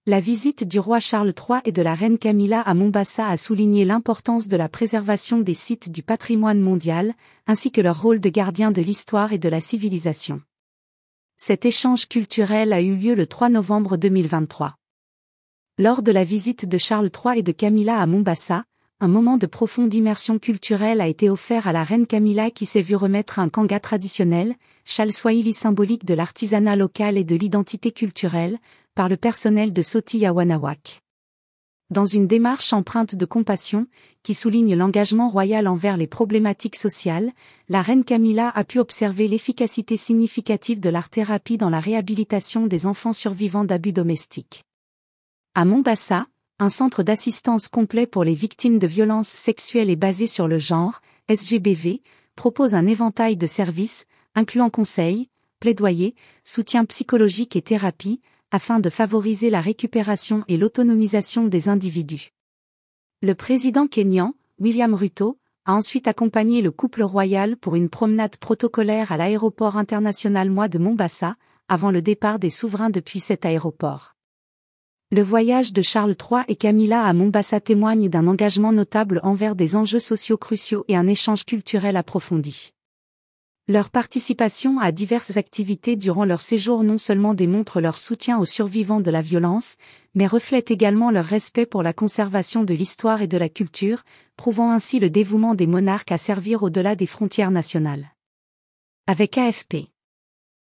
La visite du roi Charles III et de la reine Camilla à Mombasa a souligné l'importance de la préservation des sites du patrimoine mondial, ainsi que leur rôle de gardien de l'histoire et de la civilisation. Cet échange culturel a eu lieu le 3 novembre 2023. Lors de la visite de Charles III et de Camilla à Mombasa, un moment de profonde immersion culturelle a été offert à la reine Camilla qui s'est vue remettre un kanga traditionnel, châle swahili symbolique de l'artisanat local et de l'identité culturelle, par le personnel de Sauti ya Wanawake. Dans une démarche empreinte de compassion, qui souligne l'engagement royal envers les problématiques sociales, la reine Camilla a pu observer l'efficacité significative de l'art-thérapie dans la réhabilitation des enfants survivants d'abus domestiques. À Mombasa, un centre d'assistance complet pour les victimes de violences sexuelles et basé sur le genre, SGBV, propose un éventail de services, incluant conseils, plaidoyer, soutien psychologique et thérapie, afin de favoriser la récupération et l'autonomisation des individus. Le président kényan, William Ruto, a ensuite accompagné le couple royal pour une promenade protocolaire à l'aéroport international Moi de Mombasa, avant le départ des souverains depuis cet aéroport. Le voyage de Charles III et Camilla à Mombasa témoigne d'un engagement notable envers des enjeux sociaux cruciaux et un échange culturel approfondi. Leur participation à diverses activités durant leur séjour non seulement démontre leur soutien aux survivants de la violence, mais reflète également leur respect pour la conservation de l'histoire et de la culture, prouvant ainsi le dévouement des monarques à servir au-delà des frontières nationales. Avec AFP.